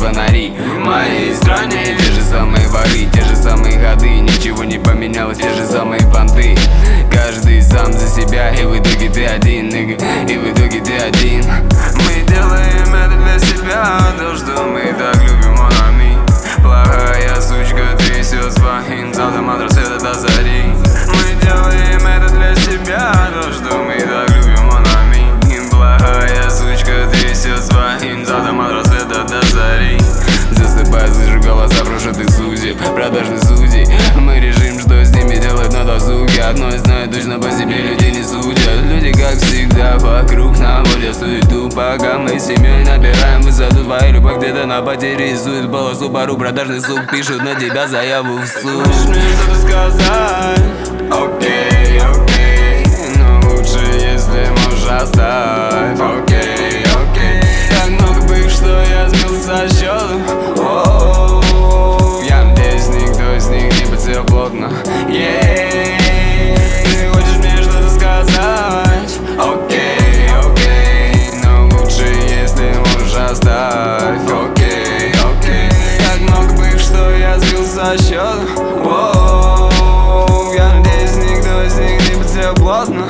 фонари. В моей стране те же самые воры, те же самые ходы. Ничего не поменялось, те же самые понты. Каждый сам за себя, и в итоге ты один, nigga, и в итоге ты один. Мы делаем это для себя, то, что мы так любим, mon ami. Плохая сучка трясет своим залом от рассвета до зари. Мы делаем это для себя, то, что мы так любим, mon ami. Плохая сучка трясет своим залом от рассвета до зари. Засыпая, слышу голоса, прошитых судеб, продажных судей. Мы решим, что с ними делать на досуге. Одно я знаю точно, по себе люди не судят. Люди, как всегда, вокруг наводят суету, пока мы с семьей набираем высоту. Твоя любовь где-то на потере рисует полосу, пару продажный сук пишут на тебя заяву в суд. Хочешь мне что-то сказать? Окей, окей, но лучше, если можешь оставь. Окей, окей, так много быв, что я сбился со счета. Я надеюсь, никто из них не подсел плотно. Ты хочешь мне что-то сказать? Окей, окей, но лучше, если можешь оставь. Окей, окей, так много быв, что я сбился со счета. Я надеюсь, никто из них не подсел плотно.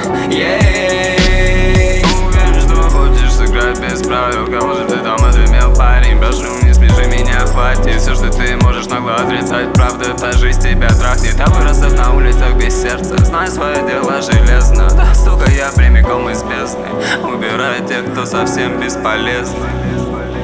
Уверен, что хочешь сыграть без правил. Кого же ты там отымел, парень? Прошу, не смеши меня, хватит. Все, что ты можешь нагло отрицать, правда, та жизнь тебя трахнет. А выросов на улицах без сердца, знай свое дело железно. Да, сука, я прямиком из бездны. Убирай тех, кто совсем бесполезный.